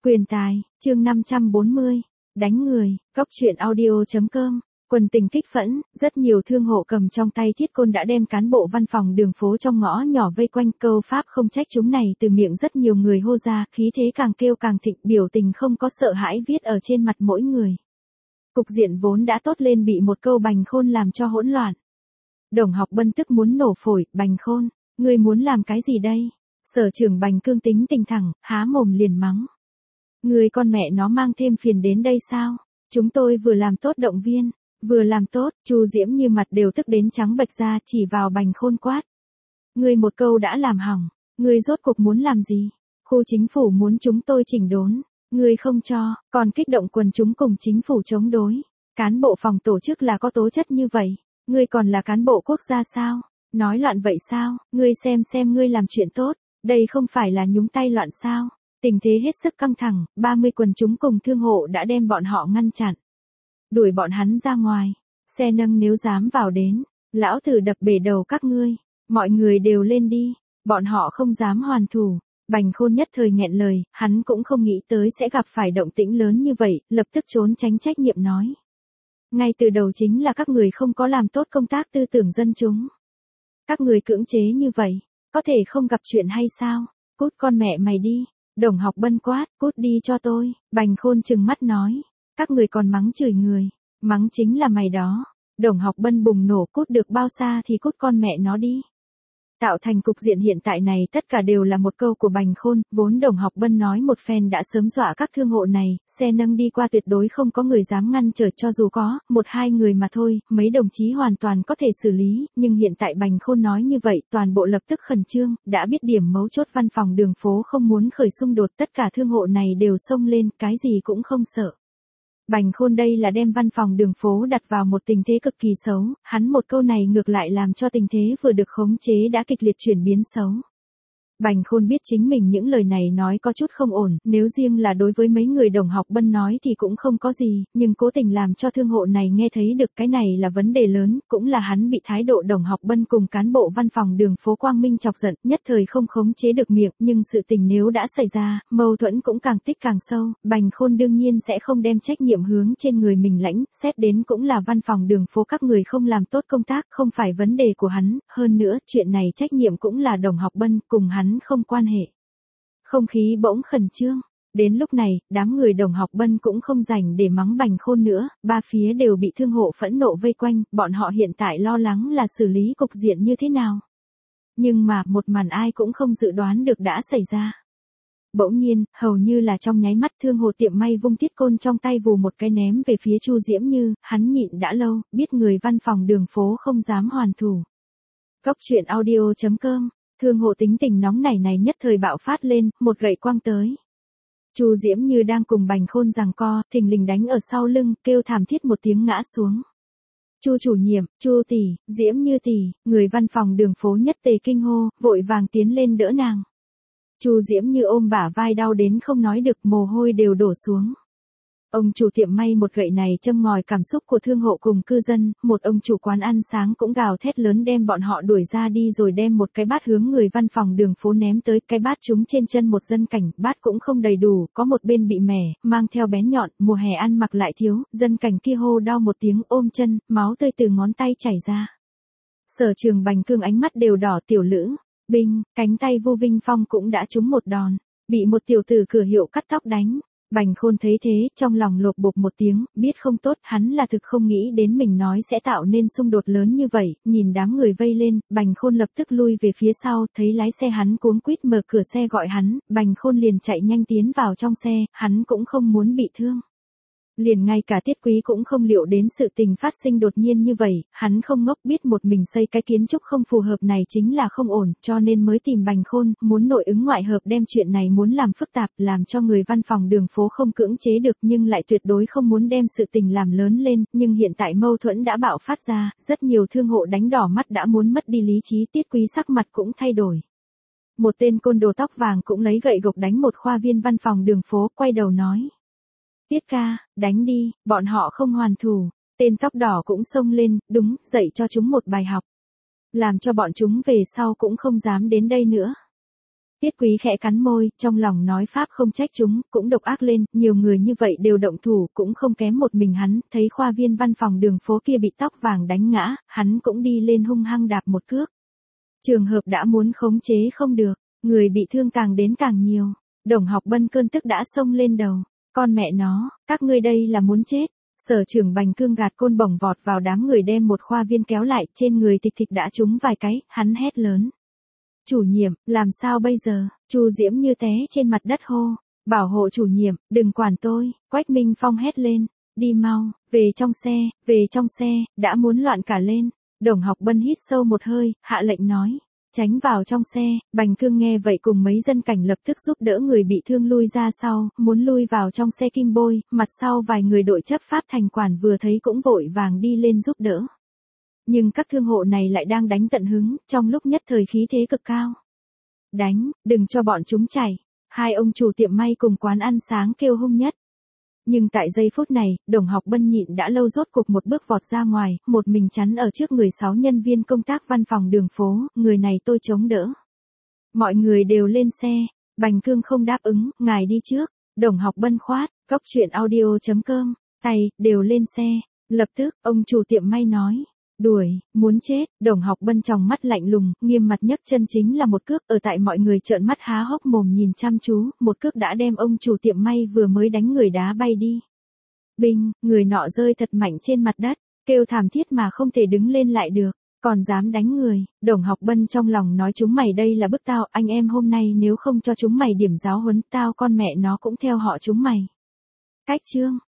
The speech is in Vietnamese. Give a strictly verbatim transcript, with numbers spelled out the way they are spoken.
Quyền tài, chương năm trăm bốn mươi, đánh người, góc truyện audio.com. Quần tình kích phẫn, rất nhiều thương hộ cầm trong tay thiết côn đã đem cán bộ văn phòng đường phố trong ngõ nhỏ vây quanh, câu pháp không trách chúng này từ miệng rất nhiều người hô ra, khí thế càng kêu càng thịnh, biểu tình không có sợ hãi viết ở trên mặt mỗi người. Cục diện vốn đã tốt lên bị một câu Bành Khôn làm cho hỗn loạn. Đồng Học Bân tức muốn nổ phổi, Bành Khôn, ngươi muốn làm cái gì đây? Sở trưởng Bành Cương tính tình thẳng, há mồm liền mắng. Ngươi con mẹ nó mang thêm phiền đến đây sao? Chúng tôi vừa làm tốt động viên, vừa làm tốt, Chu Diễm như mặt đều tức đến trắng bệch ra, chỉ vào Bành Khôn quát. Ngươi một câu đã làm hỏng, ngươi rốt cuộc muốn làm gì? Khu chính phủ muốn chúng tôi chỉnh đốn, ngươi không cho, còn kích động quần chúng cùng chính phủ chống đối. Cán bộ phòng tổ chức là có tố chất như vậy, ngươi còn là cán bộ quốc gia sao? Nói loạn vậy sao? Ngươi xem xem ngươi làm chuyện tốt, đây không phải là nhúng tay loạn sao? Tình thế hết sức căng thẳng, ba mươi quần chúng cùng thương hộ đã đem bọn họ ngăn chặn. Đuổi bọn hắn ra ngoài, xe nâng nếu dám vào đến, lão tử đập bể đầu các ngươi, mọi người đều lên đi, bọn họ không dám hoàn thủ. Bành Khôn nhất thời nghẹn lời, hắn cũng không nghĩ tới sẽ gặp phải động tĩnh lớn như vậy, lập tức trốn tránh trách nhiệm nói. Ngay từ đầu chính là các người không có làm tốt công tác tư tưởng dân chúng. Các người cưỡng chế như vậy, có thể không gặp chuyện hay sao? Cút con mẹ mày đi. Đồng Học Bân quát, cút đi cho tôi. Bành Khôn trừng mắt nói, các người còn mắng chửi người, mắng chính là mày đó. Đồng Học Bân bùng nổ, cút được bao xa thì cút con mẹ nó đi. Tạo thành cục diện hiện tại này tất cả đều là một câu của Bành Khôn, vốn Đồng Học Bân nói một phen đã sớm dọa các thương hộ này, xe nâng đi qua tuyệt đối không có người dám ngăn trở, cho dù có, một hai người mà thôi, mấy đồng chí hoàn toàn có thể xử lý, nhưng hiện tại Bành Khôn nói như vậy, toàn bộ lập tức khẩn trương, đã biết điểm mấu chốt văn phòng đường phố không muốn khởi xung đột, tất cả thương hộ này đều xông lên, cái gì cũng không sợ. Bành Khôn đây là đem văn phòng đường phố đặt vào một tình thế cực kỳ xấu, hắn một câu này ngược lại làm cho tình thế vừa được khống chế đã kịch liệt chuyển biến xấu. Bành Khôn biết chính mình những lời này nói có chút không ổn, nếu riêng là đối với mấy người Đồng Học Bân nói thì cũng không có gì, nhưng cố tình làm cho thương hộ này nghe thấy được cái này là vấn đề lớn, cũng là hắn bị thái độ Đồng Học Bân cùng cán bộ văn phòng đường phố Quang Minh chọc giận, nhất thời không khống chế được miệng, nhưng sự tình nếu đã xảy ra, mâu thuẫn cũng càng tích càng sâu, Bành Khôn đương nhiên sẽ không đem trách nhiệm hướng trên người mình lãnh, xét đến cũng là văn phòng đường phố các người không làm tốt công tác, không phải vấn đề của hắn, hơn nữa, chuyện này trách nhiệm cũng là Đồng Học Bân, cùng hắn không quan hệ. Không khí bỗng khẩn trương, đến lúc này, đám người Đồng Học Bân cũng không rảnh để mắng Bành Khôn nữa, ba phía đều bị thương hộ phẫn nộ vây quanh, bọn họ hiện tại lo lắng là xử lý cục diện như thế nào. Nhưng mà, một màn ai cũng không dự đoán được đã xảy ra. Bỗng nhiên, hầu như là trong nháy mắt thương hộ tiệm may vung thiết côn trong tay vù một cái ném về phía Chu Diễm Như, hắn nhịn đã lâu, biết người văn phòng đường phố không dám hoàn thủ. Góc truyện audio.com. Thương hộ tính tình nóng nảy này nhất thời bạo phát lên, một gậy quang tới. Chu Diễm Như đang cùng Bành Khôn giằng co, thình lình đánh ở sau lưng, kêu thảm thiết một tiếng ngã xuống. Chu chủ nhiệm, Chu tỷ, Diễm Như tỷ, người văn phòng đường phố nhất tề kinh hô, vội vàng tiến lên đỡ nàng. Chu Diễm Như ôm bả vai đau đến không nói được, mồ hôi đều đổ xuống. Ông chủ tiệm may một gậy này châm ngòi cảm xúc của thương hộ cùng cư dân, một ông chủ quán ăn sáng cũng gào thét lớn đem bọn họ đuổi ra đi rồi đem một cái bát hướng người văn phòng đường phố ném tới, cái bát trúng trên chân một dân cảnh, bát cũng không đầy đủ, có một bên bị mẻ, mang theo bén nhọn, mùa hè ăn mặc lại thiếu, dân cảnh kia hô đau một tiếng ôm chân, máu tươi từ ngón tay chảy ra. Sở trường Bành Cương ánh mắt đều đỏ, Tiểu Lữ, Binh, cánh tay Vu Vinh Phong cũng đã trúng một đòn, bị một tiểu tử cửa hiệu cắt tóc đánh. Bành Khôn thấy thế, trong lòng lột bột một tiếng, biết không tốt, hắn là thực không nghĩ đến mình nói sẽ tạo nên xung đột lớn như vậy, nhìn đám người vây lên, Bành Khôn lập tức lui về phía sau, thấy lái xe hắn cuống quýt mở cửa xe gọi hắn, Bành Khôn liền chạy nhanh tiến vào trong xe, hắn cũng không muốn bị thương. Liền ngay cả Tiết Quý cũng không liệu đến sự tình phát sinh đột nhiên như vậy, hắn không ngốc biết một mình xây cái kiến trúc không phù hợp này chính là không ổn, cho nên mới tìm Bành Khôn, muốn nội ứng ngoại hợp đem chuyện này muốn làm phức tạp, làm cho người văn phòng đường phố không cưỡng chế được nhưng lại tuyệt đối không muốn đem sự tình làm lớn lên, nhưng hiện tại mâu thuẫn đã bạo phát ra, rất nhiều thương hộ đánh đỏ mắt đã muốn mất đi lý trí, Tiết Quý sắc mặt cũng thay đổi. Một tên côn đồ tóc vàng cũng lấy gậy gộc đánh một khoa viên văn phòng đường phố, quay đầu nói. Tiết ca, đánh đi, bọn họ không hoàn thủ, tên tóc đỏ cũng xông lên, đúng, dạy cho chúng một bài học. Làm cho bọn chúng về sau cũng không dám đến đây nữa. Tiết Quý khẽ cắn môi, trong lòng nói pháp không trách chúng, cũng độc ác lên, nhiều người như vậy đều động thủ, cũng không kém một mình hắn, thấy khoa viên văn phòng đường phố kia bị tóc vàng đánh ngã, hắn cũng đi lên hung hăng đạp một cước. Trường hợp đã muốn khống chế không được, người bị thương càng đến càng nhiều. Đồng Học Bân cơn tức đã xông lên đầu. Con mẹ nó, các ngươi đây là muốn chết. Sở trưởng Bành Cương gạt côn bổng vọt vào đám người đem một khoa viên kéo lại, trên người thịt thịt đã trúng vài cái, hắn hét lớn. Chủ nhiệm, làm sao bây giờ? Chu Diễm Như té trên mặt đất hô. Bảo hộ chủ nhiệm, đừng quản tôi. Quách Minh Phong hét lên. Đi mau, về trong xe, về trong xe, đã muốn loạn cả lên. Đồng Học Bân hít sâu một hơi, hạ lệnh nói. Tránh vào trong xe. Bành Cương nghe vậy cùng mấy dân cảnh lập tức giúp đỡ người bị thương lui ra sau, muốn lui vào trong xe kim bôi, mặt sau vài người đội chấp pháp thành quản vừa thấy cũng vội vàng đi lên giúp đỡ. Nhưng các thương hộ này lại đang đánh tận hứng, trong lúc nhất thời khí thế cực cao. Đánh, đừng cho bọn chúng chảy. Hai ông chủ tiệm may cùng quán ăn sáng kêu hung nhất. Nhưng tại giây phút này, Đồng Học Bân nhịn đã lâu rốt cục một bước vọt ra ngoài, một mình chắn ở trước người sáu nhân viên công tác văn phòng đường phố, người này tôi chống đỡ. Mọi người đều lên xe, Bành Cương không đáp ứng, ngài đi trước, Đồng Học Bân khoát, cốc truyện audio chấm com, tay, đều lên xe, lập tức, ông chủ tiệm may nói. Đuổi, muốn chết, Đồng Học Bân tròng mắt lạnh lùng, nghiêm mặt nhấc chân chính là một cước, ở tại mọi người trợn mắt há hốc mồm nhìn chăm chú, một cước đã đem ông chủ tiệm may vừa mới đánh người đá bay đi. Binh, người nọ rơi thật mạnh trên mặt đất, kêu thảm thiết mà không thể đứng lên lại được, còn dám đánh người. Đồng Học Bân trong lòng nói chúng mày đây là bức tao, anh em hôm nay nếu không cho chúng mày điểm giáo huấn, tao con mẹ nó cũng theo họ chúng mày. Cách chương